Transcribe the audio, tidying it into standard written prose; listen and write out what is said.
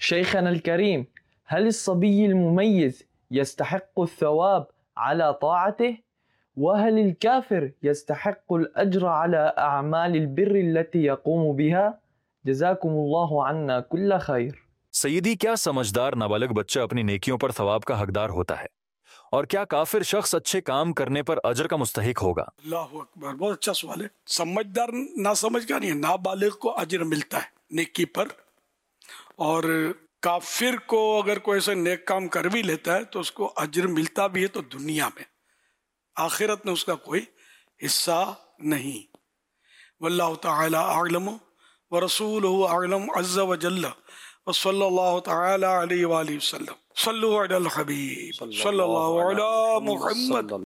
شيخنا الكريم، هل الصبي المميز يستحق الثواب على طاعته؟ وهل الكافر يستحق الأجر على أعمال البر التي يقوم بها؟ جزاكم الله عنا كل خير। सईदी, क्या समझदार नाबालिग बच्चा अपनी नेकियों पर थवाब का हकदार होता है, और क्या काफिर शख्स अच्छे काम करने पर अजर का मुस्तहिक होगा? अल्लाहु अकबर, बहुत अच्छा सवाल है। समझदार ना समझ का नहीं, नाबालिग को अजर मिलता है नेकी पर, और काफिर को अगर कोई ऐसा नेक काम कर भी लेता है तो उसको अजर मिलता भी है, तो दुनिया में, आखिरत में उसका कोई हिस्सा नहीं। वल्लाहु तआला अअलम व रसूलुहु अअलम अज़्ज़ा व जल्ला व सल्लल्लाहु तआला अलैहि व आलिहि वसल्लम। सल्लु अलल हबीब सल्लल्लाहु अला मुहम्मद।